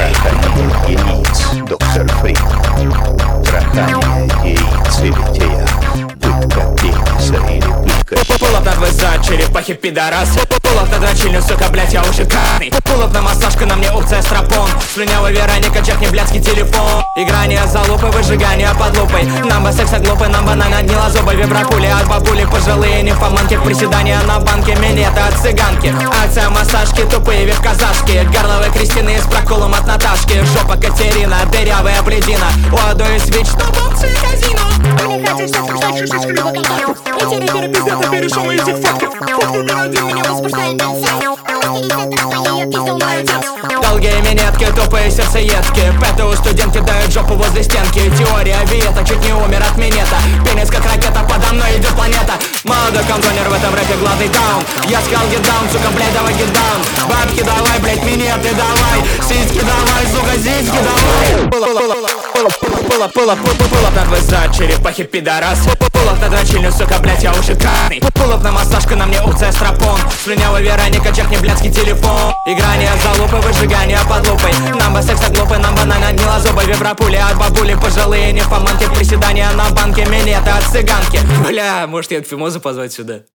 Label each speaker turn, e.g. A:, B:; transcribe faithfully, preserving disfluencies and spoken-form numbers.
A: Трахание яиц, доктор Фрик. Трахание яиц или тея. Пытка пениса или пытка.
B: Пулап на твой зад, черепахи пидорас. Пулап на дрочильню, сука, блять, я уже карный. Пулап на массажка, на мне опция страпон. Слюнявый Вероника, чекни блядский телефон. Играние залупы, выжигание под лупой. Нам бы секса глупый, нам банально гнила зубы. Вибрапули от бабули, пожилые нимфоманки. Приседания на банке, минеты от цыганки. Акция массажки, тупые вип-казашки. Горловые Кристины с проколом от Наташки. Жопа Катерина, дырявая бледина. У одной свич, на бомбце казино.
C: Они хотят, чтоб сказать, шишечку либо контакту. Эти рэперы пиздят, а перешел из их фактов. Факт номер один меня возбуждает бензин.
B: Долгие минетки, тупые сердцеедки. ПТУ студент кидает жопу возле стенки. Теория Виета, чуть не умер от минета. Пенис как ракета, подо мной идет планета. Молодой контонер в этом рэпе главный даун. Я сказал get down, сука, блядь, давай get down. Бабки давай, блядь, минеты давай. Сиськи давай, сука, сиськи давай. Пулап, пулап, пулап на твой зад, черепахи пидорас. Пулап на дрочильню, сука, блядь, я уже карный. Пулап на массажка, на мне опция страпон. Слюнявый Вероника, чекни блядский телефон. Играние залупы, выжигание под лупой. Нам бы секса глупый, нам банально гнила зубы. Вибрапули от бабули, пожилые нимфоманки. Приседания на банке, минеты от цыганки. Бля, может я Фимоза позвать сюда?